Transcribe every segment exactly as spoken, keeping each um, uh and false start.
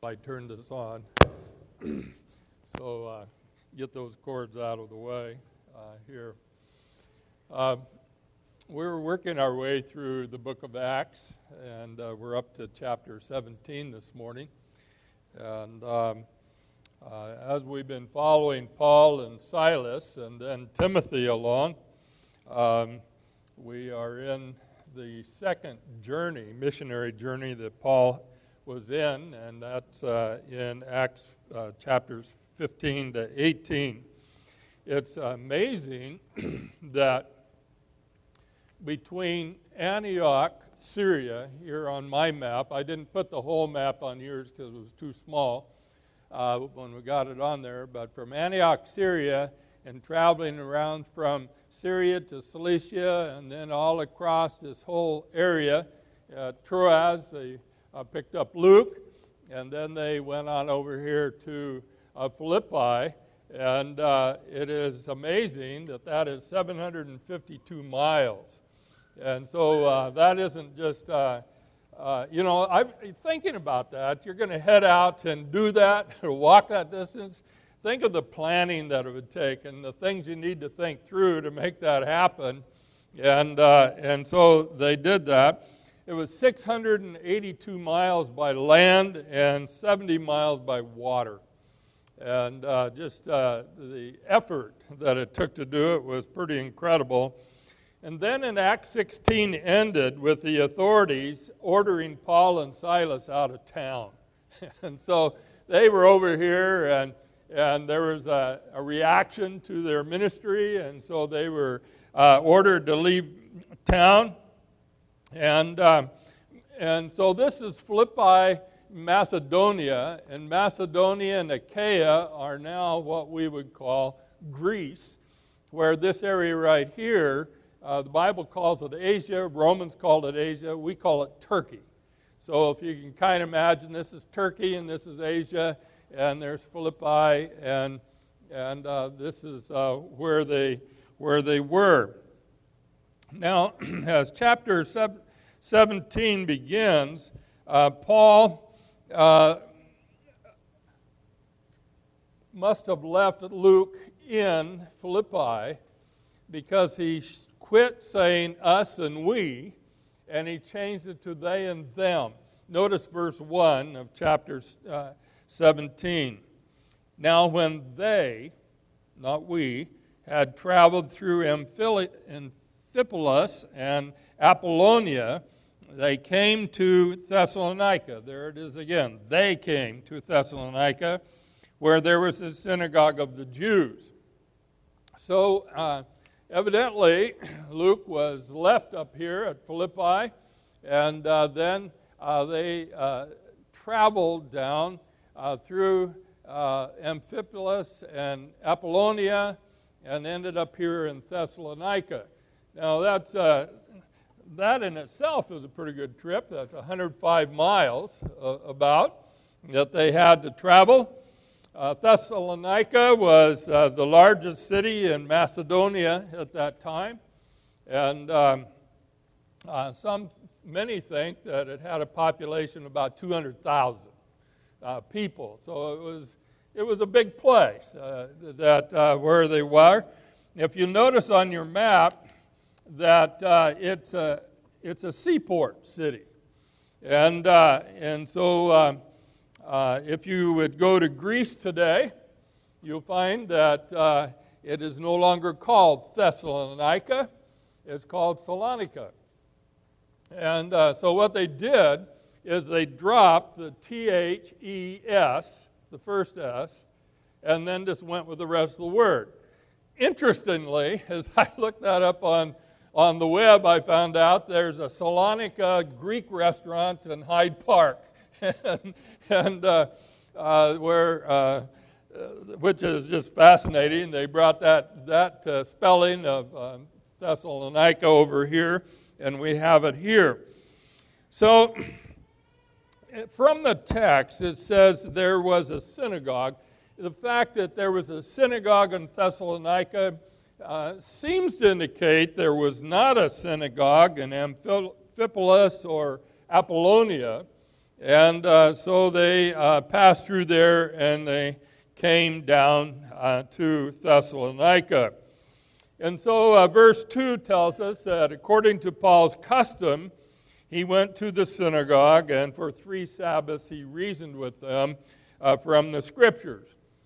I turned this on. so uh, get those cords out of the way uh, here. Uh, we're working our way through the book of Acts, and uh, we're up to chapter seventeen this morning. And um, uh, as we've been following Paul and Silas and then Timothy along, um, we are in the second journey, missionary journey that Paul was in, and that's uh, in Acts uh, chapters fifteen to eighteen. It's amazing that between Antioch, Syria, here on my map, I didn't put the whole map on yours because it was too small uh, when we got it on there, but from Antioch, Syria, and traveling around from Syria to Cilicia, and then all across this whole area, uh, Troas, they uh, picked up Luke, and then they went on over here to uh, Philippi, and uh, it is amazing that that is seven hundred fifty-two miles. And so uh, that isn't just, uh, uh, you know, I'm thinking about that. You're going to head out and do that, or walk that distance. Think of the planning that it would take and the things you need to think through to make that happen. And uh, and so they did that. It was six hundred eighty-two miles by land and seventy miles by water. And uh, just uh, the effort that it took to do it was pretty incredible. And then in Acts sixteen ended with the authorities ordering Paul and Silas out of town. And so they were over here, and and there was a, a reaction to their ministry, and so they were uh, ordered to leave town. And uh, and so this is Philippi, Macedonia, and Macedonia and Achaia are now what we would call Greece, where this area right here, uh, the Bible calls it Asia, Romans called it Asia, we call it Turkey. So if you can kind of imagine, this is Turkey and this is Asia, and there's Philippi, and and uh, this is uh, where they where they were. Now, as chapter seventeen begins, uh, Paul uh, must have left Luke in Philippi because he quit saying us and we, and he changed it to they and them. Notice verse one of chapter uh, seventeen. Now when they, not we, had traveled through Amphipolis and Apollonia, they came to Thessalonica. There it is again. They came to Thessalonica, where there was a synagogue of the Jews. So uh, evidently, Luke was left up here at Philippi, and uh, then uh, they uh, traveled down uh, through uh, Amphipolis and Apollonia, and ended up here in Thessalonica. Now that's uh, that in itself is a pretty good trip. That's one hundred five miles uh, about that they had to travel. Uh, Thessalonica was uh, the largest city in Macedonia at that time, and um, uh, some many think that it had a population of about two hundred thousand uh, people. So it was it was a big place uh, that uh, where they were. If you notice on your map that uh, it's a it's a seaport city, and uh, and so. Uh, Uh, if you would go to Greece today, you'll find that uh, it is no longer called Thessalonica, it's called Salonika. And uh, so what they did is they dropped the T H E S, the first S, and then just went with the rest of the word. Interestingly, as I looked that up on, on the web, I found out there's a Salonika Greek restaurant in Hyde Park. and and uh, uh, where, uh, which is just fascinating. They brought that that uh, spelling of uh, Thessalonica over here, and we have it here. So, from the text, it says there was a synagogue. The fact that there was a synagogue in Thessalonica uh, seems to indicate there was not a synagogue in Amphipolis or Apollonia. And uh, so they uh, passed through there, and they came down uh, to Thessalonica. And so uh, verse two tells us that according to Paul's custom, he went to the synagogue, and for three Sabbaths he reasoned with them uh, from the Scriptures.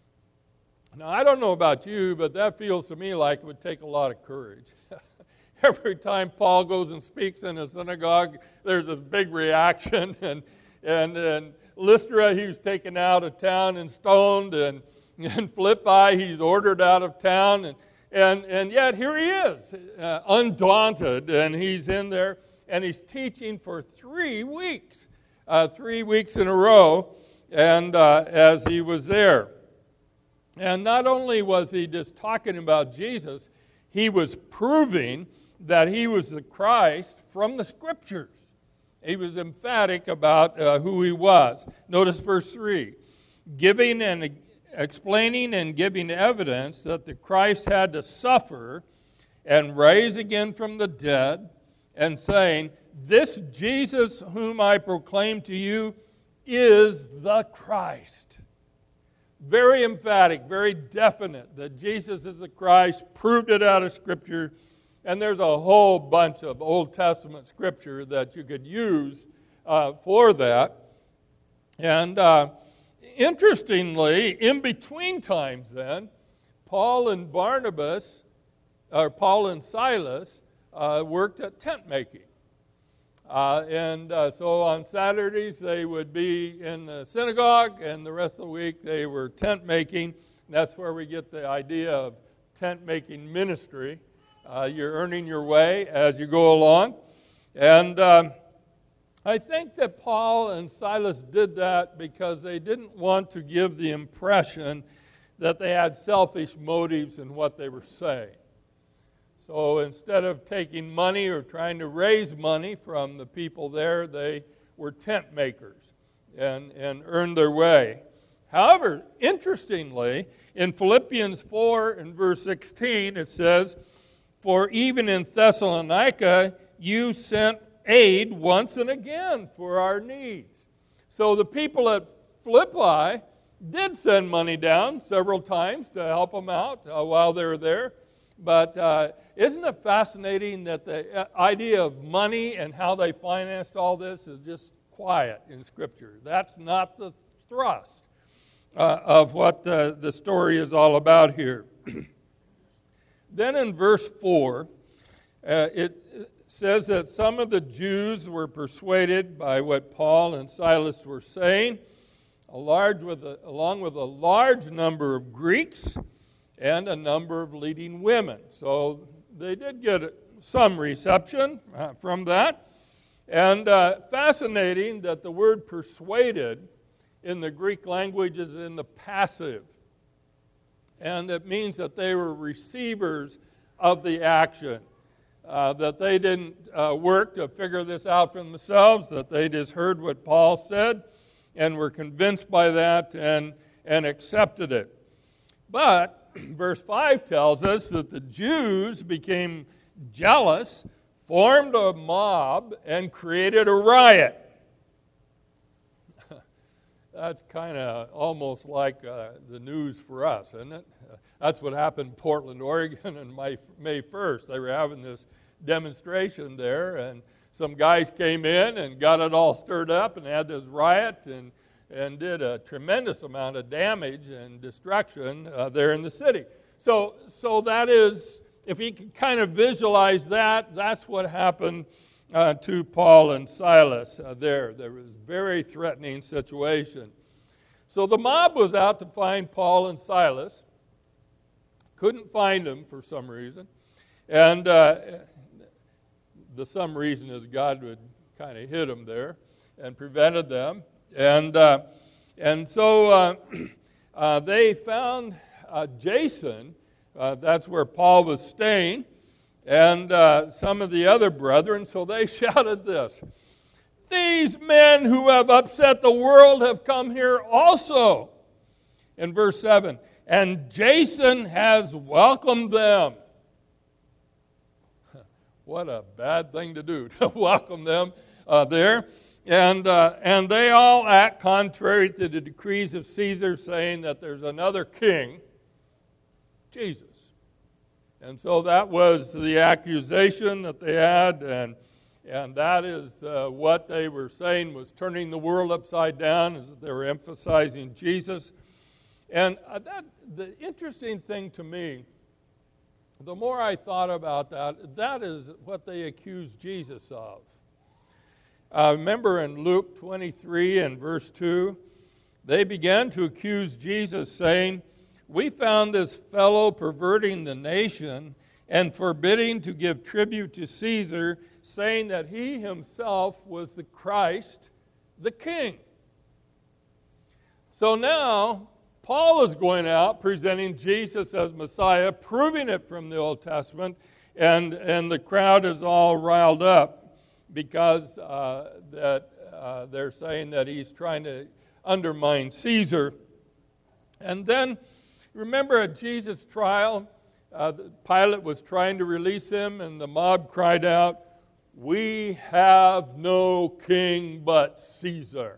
Now, I don't know about you, but that feels to me like it would take a lot of courage. Every time Paul goes and speaks in a synagogue, there's this big reaction. And and, and Lystra, he was taken out of town and stoned. And, and Philippi, he's ordered out of town. And, and, and yet here he is, uh, undaunted. And he's in there, and he's teaching for three weeks. Uh, three weeks in a row, and uh, as he was there. And not only was he just talking about Jesus, he was proving that he was the Christ from the Scriptures. He was emphatic about uh, who he was. Notice verse three. Giving and explaining and giving evidence that the Christ had to suffer and rise again from the dead, and saying, "This Jesus whom I proclaim to you is the Christ." Very emphatic, very definite that Jesus is the Christ, proved it out of Scripture. And there's a whole bunch of Old Testament Scripture that you could use uh, for that. And uh, interestingly, in between times then, Paul and Barnabas, or Paul and Silas, uh, worked at tent making. Uh, and uh, so on Saturdays they would be in the synagogue, and the rest of the week they were tent making. And that's where we get the idea of tent making ministry. Uh, you're earning your way as you go along. And um, I think that Paul and Silas did that because they didn't want to give the impression that they had selfish motives in what they were saying. So instead of taking money or trying to raise money from the people there, they were tent makers and, and earned their way. However, interestingly, in Philippians four and verse sixteen, it says, "For even in Thessalonica you sent aid once and again for our needs." So the people at Philippi did send money down several times to help them out uh, while they were there. But uh, isn't it fascinating that the idea of money and how they financed all this is just quiet in Scripture? That's not the thrust uh, of what the, the story is all about here. Then in verse four, uh, it says that some of the Jews were persuaded by what Paul and Silas were saying, a large with a, along with a large number of Greeks and a number of leading women. So they did get some reception uh, from that. And uh, fascinating that the word persuaded in the Greek language is in the passive. And it means that they were receivers of the action, uh, that they didn't uh, work to figure this out for themselves, that they just heard what Paul said and were convinced by that and, and accepted it. But verse five tells us that the Jews became jealous, formed a mob, and created a riot. That's kind of almost like uh, the news for us, isn't it? Uh, that's what happened in Portland, Oregon on May first. They were having this demonstration there, and some guys came in and got it all stirred up and had this riot and, and did a tremendous amount of damage and destruction uh, there in the city. So, so that is, if you can kind of visualize that, that's what happened Uh, to Paul and Silas uh, there. There was a very threatening situation. So the mob was out to find Paul and Silas. Couldn't find them for some reason. And uh, the some reason is God would kind of hid them there and prevented them. And, uh, and so uh, uh, they found uh, Jason. Uh, that's where Paul was staying. And uh, some of the other brethren, so they shouted this: "These men who have upset the world have come here also." In verse seven, "And Jason has welcomed them." What a bad thing to do, to welcome them uh, there. And, uh, and they all act contrary to the decrees of Caesar, saying that there's another king, Jesus. And so that was the accusation that they had, and, and that is uh, what they were saying was turning the world upside down, is that they were emphasizing Jesus. And uh, that the interesting thing to me, the more I thought about that, that is what they accused Jesus of. Uh, remember in Luke twenty-three and verse two, they began to accuse Jesus, saying, "We found this fellow perverting the nation and forbidding to give tribute to Caesar, saying that he himself was the Christ, the King." So now, Paul is going out presenting Jesus as Messiah, proving it from the Old Testament, and, and the crowd is all riled up because uh, that uh, they're saying that he's trying to undermine Caesar. And then, remember at Jesus' trial, uh, Pilate was trying to release him, and the mob cried out, "We have no king but Caesar."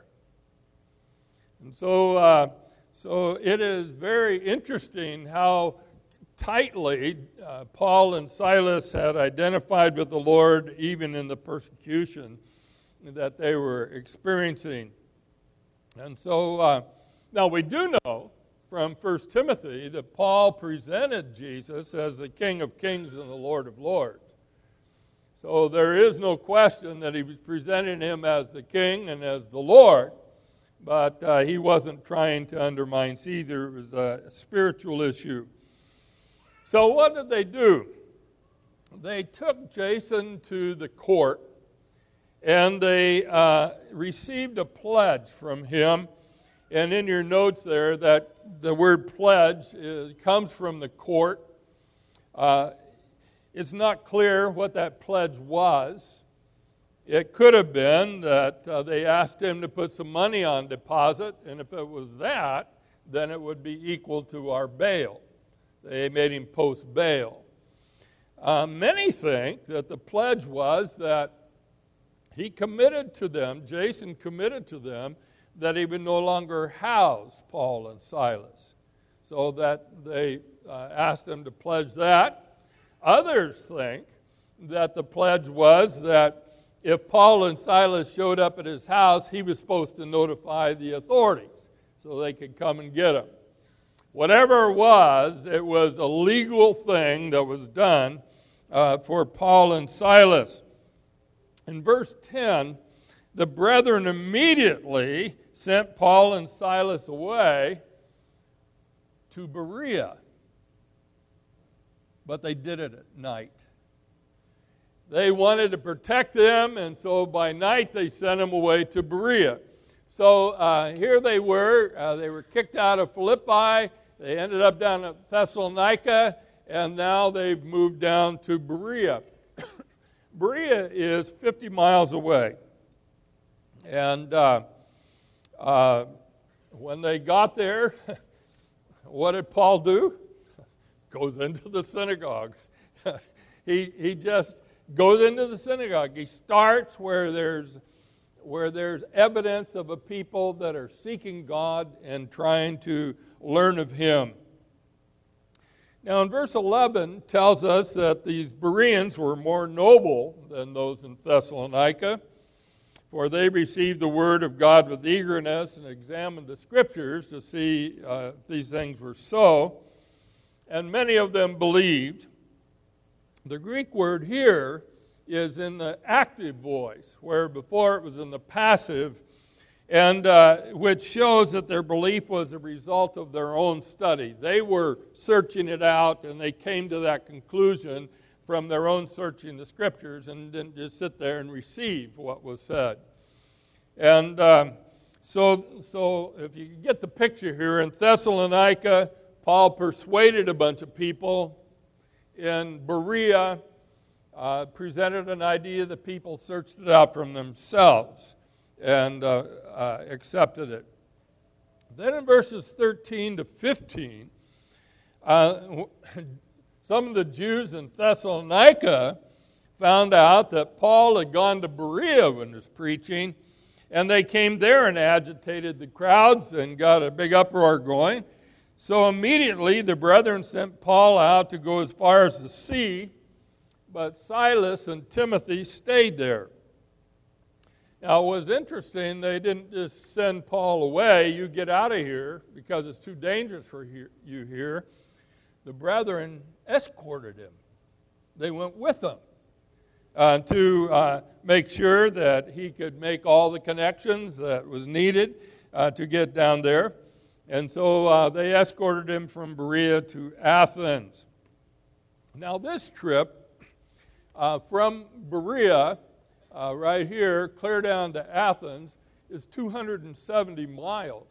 And so, uh, so it is very interesting how tightly uh, Paul and Silas had identified with the Lord, even in the persecution that they were experiencing. And so, uh, now we do know from First Timothy that Paul presented Jesus as the King of Kings and the Lord of Lords. So there is no question that he was presenting him as the King and as the Lord, but uh, he wasn't trying to undermine Caesar. It was a spiritual issue. So what did they do? They took Jason to the court, and they uh, received a pledge from him. And in your notes there, that the word pledge is, comes from the court. Uh, it's not clear what that pledge was. It could have been that uh, they asked him to put some money on deposit, and if it was that, then it would be equal to our bail. They made him post bail. Uh, many think that the pledge was that he committed to them, Jason committed to them, that he would no longer house Paul and Silas. So that they uh, asked him to pledge that. Others think that the pledge was that if Paul and Silas showed up at his house, he was supposed to notify the authorities so they could come and get him. Whatever it was, it was a legal thing that was done uh, for Paul and Silas. In verse ten, the brethren immediately sent Paul and Silas away to Berea. But they did it at night. They wanted to protect them, and so by night they sent them away to Berea. So uh, here they were. Uh, they were kicked out of Philippi. They ended up down at Thessalonica, and now they've moved down to Berea. Berea is fifty miles away. And uh, uh, when they got there, what did Paul do? Goes into the synagogue. he, he just goes into the synagogue. He starts where there's, where there's evidence of a people that are seeking God and trying to learn of Him. Now in verse eleven tells us that these Bereans were more noble than those in Thessalonica, for they received the word of God with eagerness and examined the Scriptures to see uh, if these things were so, and many of them believed. The Greek word here is in the active voice, where before it was in the passive, and uh, which shows that their belief was a result of their own study. They were searching it out, and they came to that conclusion from their own searching the Scriptures, and didn't just sit there and receive what was said. And um, so, so if you get the picture here, in Thessalonica, Paul persuaded a bunch of people. In Berea, uh, presented an idea, the people searched it out from themselves and uh, uh, accepted it. Then in verses thirteen to fifteen, uh, some of the Jews in Thessalonica found out that Paul had gone to Berea when he was preaching, And they came there and agitated the crowds and got a big uproar going. So immediately the brethren sent Paul out to go as far as the sea, but Silas and Timothy stayed there. Now, it was interesting, they didn't just send Paul away, you get out of here because it's too dangerous for you here. The brethren escorted him. They went with him uh, to uh, make sure that he could make all the connections that was needed uh, to get down there. And so uh, they escorted him from Berea to Athens. Now, this trip uh, from Berea, Uh, right here, clear down to Athens, is two hundred seventy miles.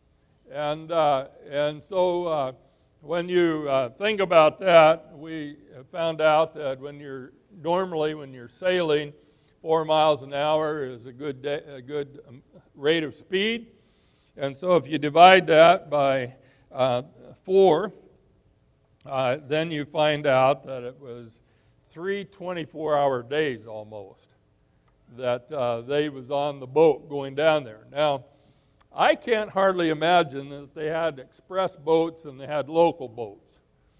And uh, and so uh, when you uh, think about that, we found out that when you're normally when you're sailing, four miles an hour is a good day, a good um, rate of speed. And so if you divide that by uh, four, uh, then you find out that it was three twenty-four hour days almost that uh, they was on the boat going down there. Now, I can't hardly imagine that they had express boats and they had local boats.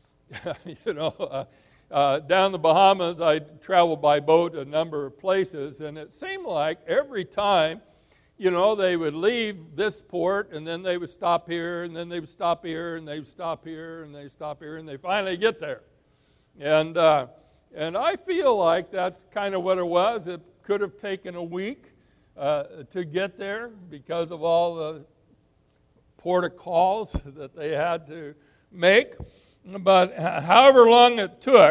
you know, uh, uh, down the Bahamas, I traveled by boat a number of places, and it seemed like every time, you know, they would leave this port, and then they would stop here, and then they would stop here, and they would stop here, and they would stop here, and they finally get there. And uh, and I feel like that's kind of what it was. It could have taken a week uh, to get there because of all the port of calls that they had to make. But however long it took,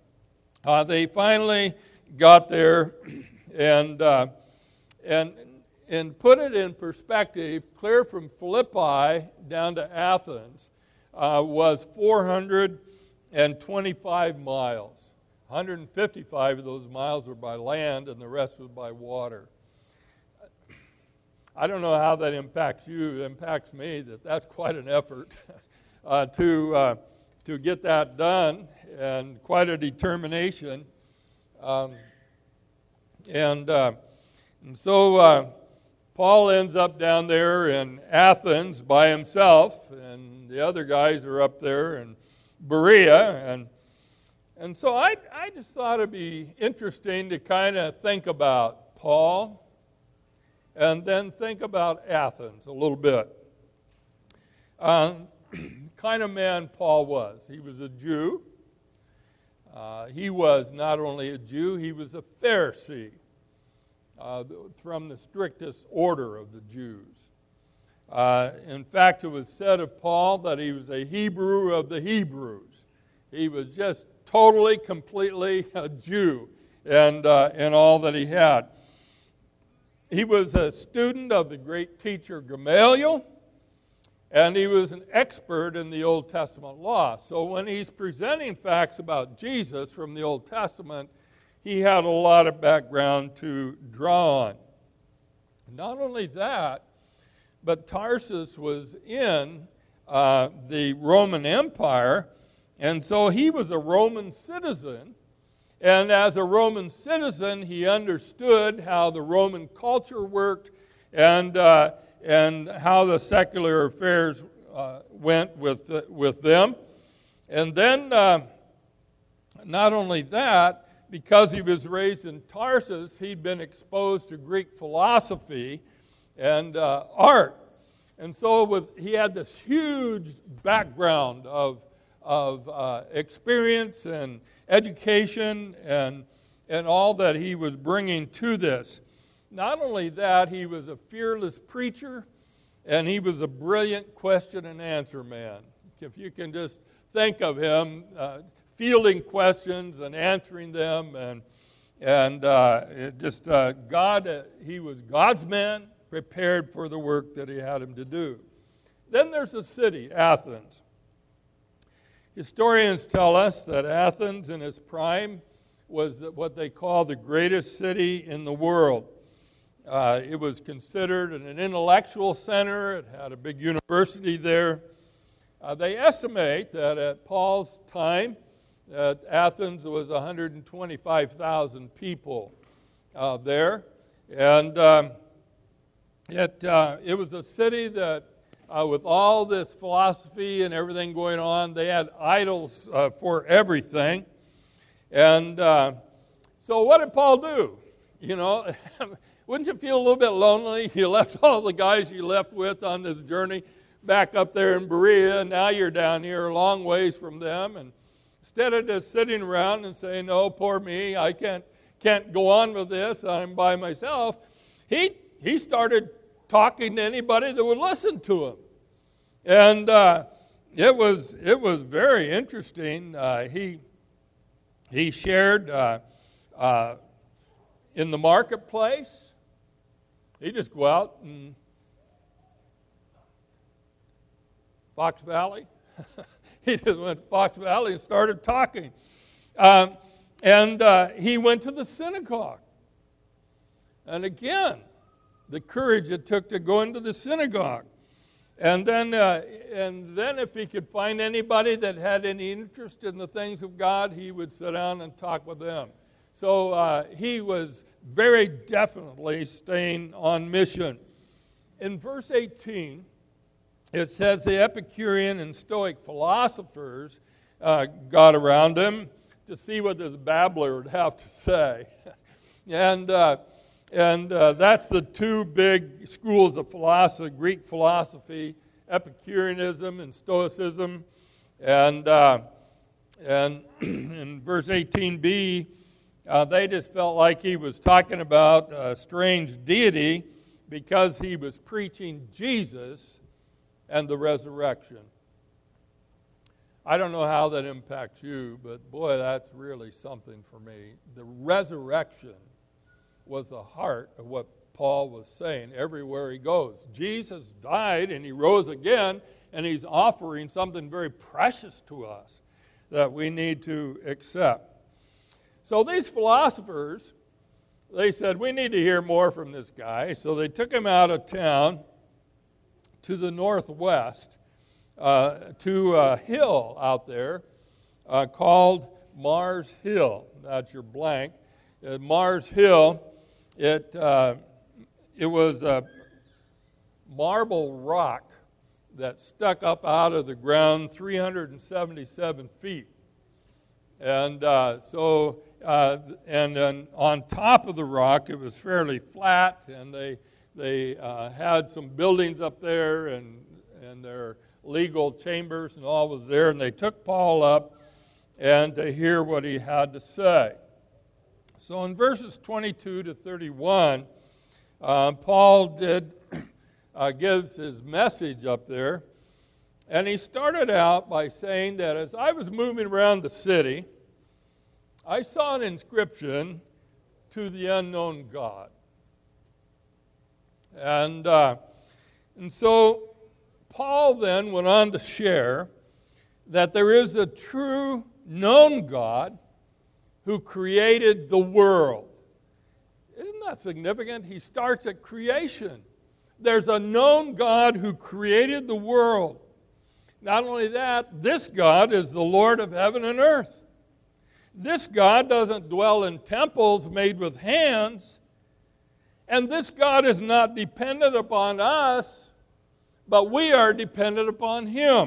uh, they finally got there, and and uh, and put it in perspective. Clear from Philippi down to Athens uh, was four hundred twenty-five miles. one hundred fifty-five of those miles were by land, and the rest was by water. I don't know how that impacts you. It impacts me that that's quite an effort uh, to uh, to get that done, and quite a determination. Um, and, uh, and so uh, Paul ends up down there in Athens by himself, and the other guys are up there in Berea, and And so I, I just thought it'd be interesting to kind of think about Paul and then think about Athens a little bit. Um, kind of man Paul was. He was a Jew. Uh, he was not only a Jew, he was a Pharisee uh, from the strictest order of the Jews. Uh, in fact, it was said of Paul that he was a Hebrew of the Hebrews. He was just totally, completely a Jew and uh, and all that he had. He was a student of the great teacher Gamaliel, and he was an expert in the Old Testament law. So when he's presenting facts about Jesus from the Old Testament, he had a lot of background to draw on. Not only that, but Tarsus was in uh, the Roman Empire, and so he was a Roman citizen. And as a Roman citizen, he understood how the Roman culture worked and uh, and how the secular affairs uh, went with uh, with them. And then, uh, not only that, because he was raised in Tarsus, he'd been exposed to Greek philosophy and uh, art. And so with, he had this huge background of, of uh, experience and education and, and all that he was bringing to this. Not only that, he was a fearless preacher, and he was a brilliant question and answer man. If you can just think of him uh, fielding questions and answering them, and and uh, it just uh, God, uh, he was God's man, prepared for the work that he had him to do. Then there's a city, Athens. Historians tell us that Athens in its prime was what they call the greatest city in the world. Uh, it was considered an intellectual center. It had a big university there. Uh, they estimate that at Paul's time, that Athens was one hundred twenty-five thousand people uh, there. And um, it, uh, it was a city that, uh, with all this philosophy and everything going on, they had idols uh, for everything. And uh, so what did Paul do? You know, wouldn't you feel a little bit lonely? You left all the guys you left with on this journey back up there in Berea, and now you're down here a long ways from them. And instead of just sitting around and saying, "Oh, poor me, I can't can't go on with this, I'm by myself," he he started talking to anybody that would listen to him. And uh, it was it was very interesting. Uh, he he shared uh, uh, in the marketplace. He just go out and Fox Valley. He just went to Fox Valley and started talking. Um, and uh, he went to the synagogue. And again, the courage it took to go into the synagogue. And then, uh, and then if he could find anybody that had any interest in the things of God, he would sit down and talk with them. So uh, he was very definitely staying on mission. In verse eighteen, it says the Epicurean and Stoic philosophers uh, got around him to see what this babbler would have to say. and uh, and uh, that's the two big schools of philosophy, Greek philosophy, Epicureanism and Stoicism. And, uh, and in verse eighteen b, uh, they just felt like he was talking about a strange deity because he was preaching Jesus and the resurrection. I don't know how that impacts you, but boy, that's really something for me. The resurrection was the heart of what Paul was saying everywhere he goes. Jesus died and he rose again, and he's offering something very precious to us that we need to accept. So these philosophers, they said, we need to hear more from this guy. So they took him out of town to the northwest, uh, to a hill out there uh, called Mars Hill. That's your blank. Uh, Mars Hill, it, uh, it was a marble rock that stuck up out of the ground three hundred seventy-seven feet. And uh, so, uh, and then on top of the rock, it was fairly flat, and they They uh, had some buildings up there, and and their legal chambers and all was there. And they took Paul up and to hear what he had to say. So in verses twenty-two to thirty-one, uh, Paul did uh, gives his message up there, and he started out by saying that as I was moving around the city, I saw an inscription, "To the unknown God." And uh, and so Paul then went on to share that there is a true known God who created the world. Isn't that significant? He starts at creation. There's a known God who created the world. Not only that, this God is the Lord of heaven and earth. This God doesn't dwell in temples made with hands. And this God is not dependent upon us, but we are dependent upon Him.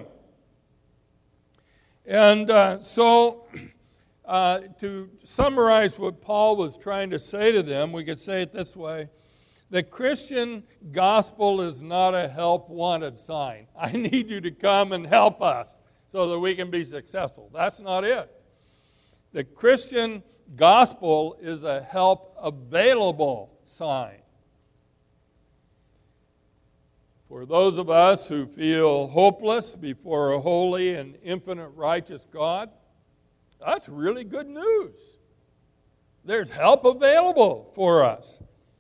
And uh, so, uh, to summarize what Paul was trying to say to them, we could say it this way: the Christian gospel is not a help wanted sign. I need you to come and help us so that we can be successful. That's not it. The Christian gospel is a help available sign. For those of us who feel hopeless before a holy and infinite righteous God, that's really good news. There's help available for us.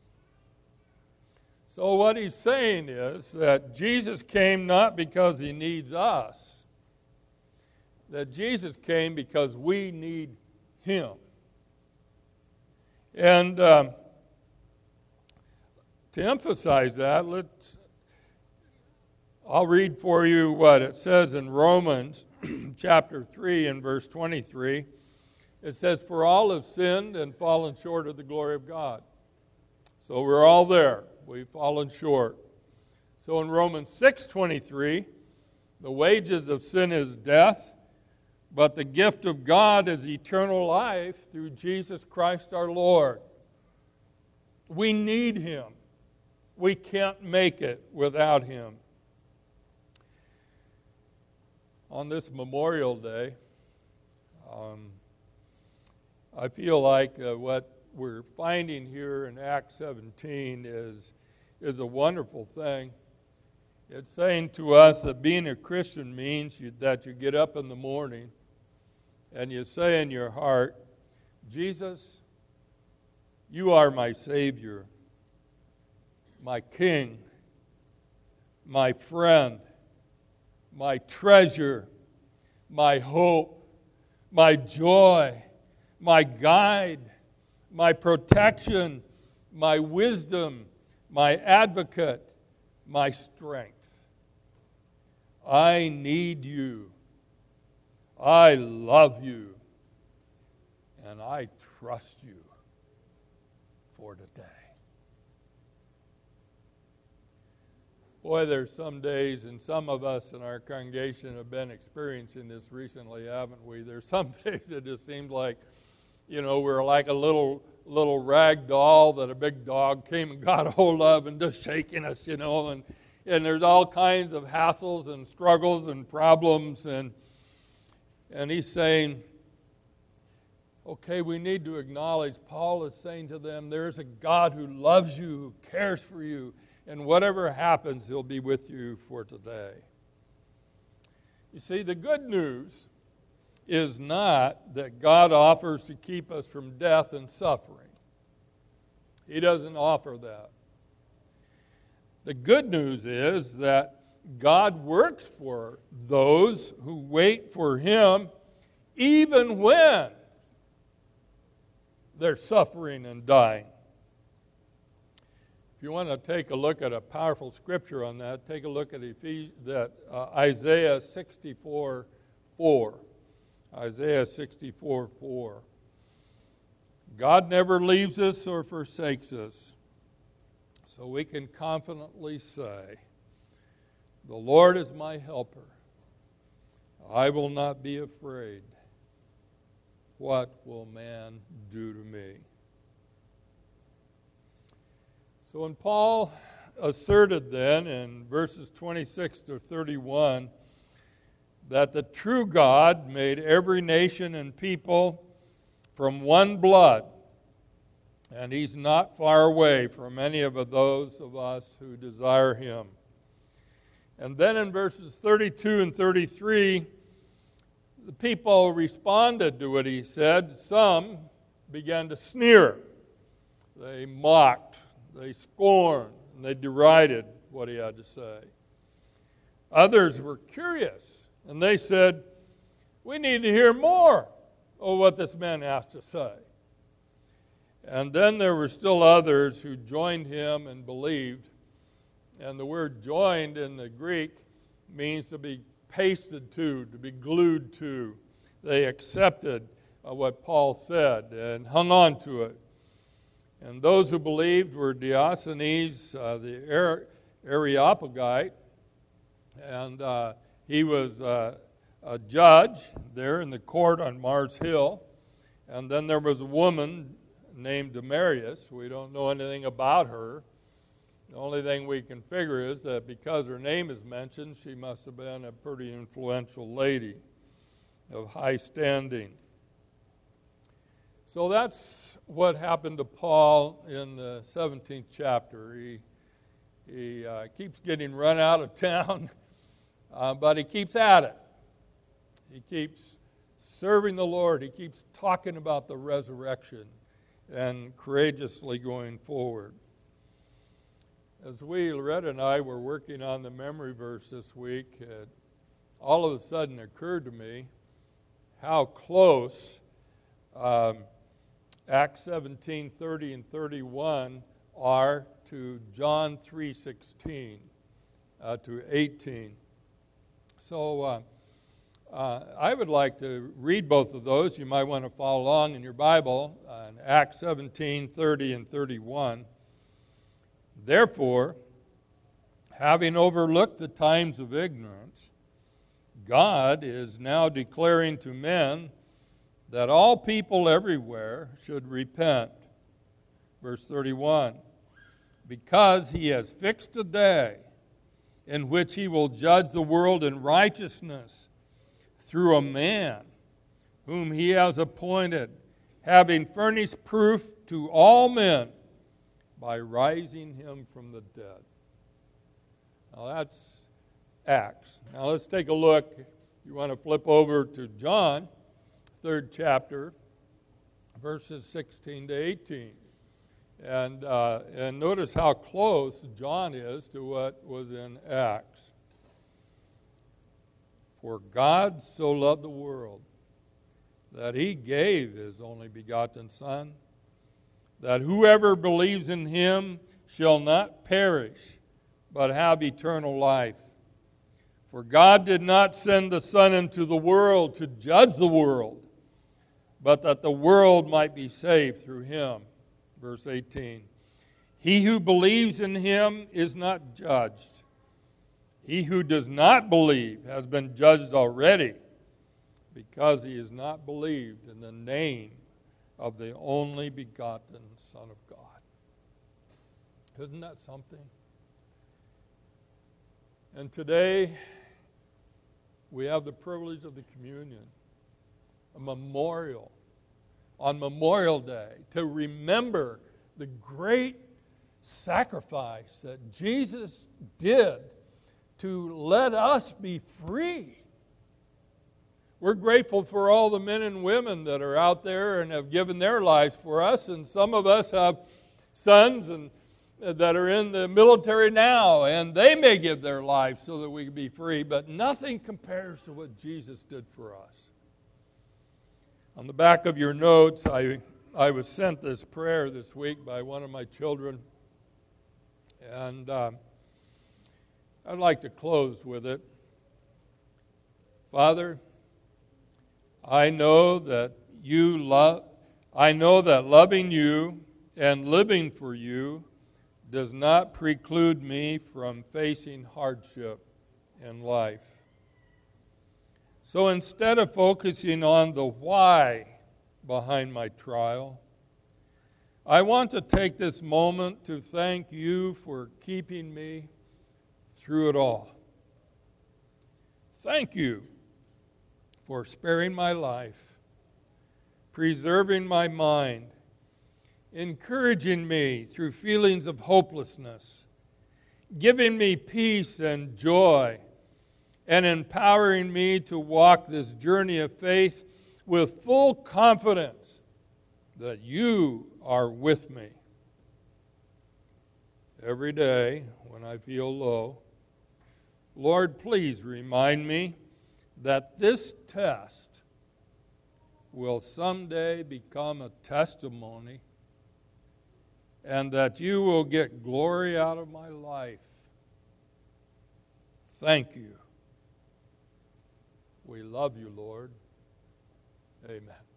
So what he's saying is that Jesus came not because he needs us, that Jesus came because we need him. And um, to emphasize that, let's I'll read for you what it says in Romans chapter three and verse twenty-three. It says, "For all have sinned and fallen short of the glory of God." So we're all there. We've fallen short. So in Romans six twenty-three, the wages of sin is death, but the gift of God is eternal life through Jesus Christ our Lord. We need Him. We can't make it without Him. On this Memorial Day, um, I feel like uh, what we're finding here in Acts seventeen is, is a wonderful thing. It's saying to us that being a Christian means you, that you get up in the morning and you say in your heart, Jesus, you are my Savior, my King, my friend, my treasure, my hope, my joy, my guide, my protection, my wisdom, my advocate, my strength. I need you. I love you. And I trust you for today. Boy, there's some days, and some of us in our congregation have been experiencing this recently, haven't we? There's some days it just seems like, you know, we're like a little little rag doll that a big dog came and got a hold of and just shaking us, you know, and, and there's all kinds of hassles and struggles and problems, and and he's saying, okay, we need to acknowledge, Paul is saying to them, there's a God who loves you, who cares for you, and whatever happens, He'll be with you for today. You see, the good news is not that God offers to keep us from death and suffering. He doesn't offer that. The good news is that God works for those who wait for Him even when they're suffering and dying. If you want to take a look at a powerful scripture on that, take a look at Ephes- that uh, Isaiah sixty-four four. Isaiah sixty-four four. God never leaves us or forsakes us, so we can confidently say, the Lord is my helper. I will not be afraid. What will man do to me? So when Paul asserted then in verses twenty-six to thirty-one that the true God made every nation and people from one blood, and He's not far away from any of those of us who desire Him. And then in verses thirty-two and thirty-three, the people responded to what he said. Some began to sneer. They mocked. They scorned, and they derided what he had to say. Others were curious, and they said, we need to hear more of what this man has to say. And then there were still others who joined him and believed. And the word joined in the Greek means to be pasted to, to be glued to. They accepted uh, what Paul said and hung on to it. And those who believed were Diogenes, uh, the Areopagite, and uh, he was uh, a judge there in the court on Mars Hill. And then there was a woman named Damaris. We don't know anything about her. The only thing we can figure is that because her name is mentioned, she must have been a pretty influential lady of high standing. So that's what happened to Paul in the seventeenth chapter. He, he uh, keeps getting run out of town, uh, but he keeps at it. He keeps serving the Lord. He keeps talking about the resurrection and courageously going forward. As we, Loretta and I, were working on the memory verse this week, it all of a sudden occurred to me how close um, Acts seventeen, thirty, and thirty-one are to John three sixteen, uh, to eighteen. So uh, uh, I would like to read both of those. You might want to follow along in your Bible, uh, in Acts seventeen, thirty, and thirty-one. Therefore, having overlooked the times of ignorance, God is now declaring to men that all people everywhere should repent. Verse thirty-one, because he has fixed a day in which he will judge the world in righteousness through a man whom he has appointed, having furnished proof to all men by rising him from the dead. Now that's Acts. Now let's take a look. You want to flip over to John, third chapter, verses sixteen to eighteen. And, uh, and notice how close John is to what was in Acts. For God so loved the world that he gave his only begotten Son, that whoever believes in him shall not perish, but have eternal life. For God did not send the Son into the world to judge the world, but that the world might be saved through him. Verse eighteen, he who believes in him is not judged. He who does not believe has been judged already, because he has not believed in the name of the only begotten Son of God. Isn't that something? And today, we have the privilege of the communion, a memorial on Memorial Day to remember the great sacrifice that Jesus did to let us be free. We're grateful for all the men and women that are out there and have given their lives for us, and some of us have sons and that are in the military now, and they may give their lives so that we can be free, but nothing compares to what Jesus did for us. On the back of your notes, I, I was sent this prayer this week by one of my children, and uh, I'd like to close with it. Father, I know that you love, I know that loving you and living for you does not preclude me from facing hardship in life. So instead of focusing on the why behind my trial, I want to take this moment to thank you for keeping me through it all. Thank you for sparing my life, preserving my mind, encouraging me through feelings of hopelessness, giving me peace and joy, and empowering me to walk this journey of faith with full confidence that you are with me. Every day when I feel low, Lord, please remind me that this test will someday become a testimony, and that you will get glory out of my life. Thank you. We love you, Lord. Amen.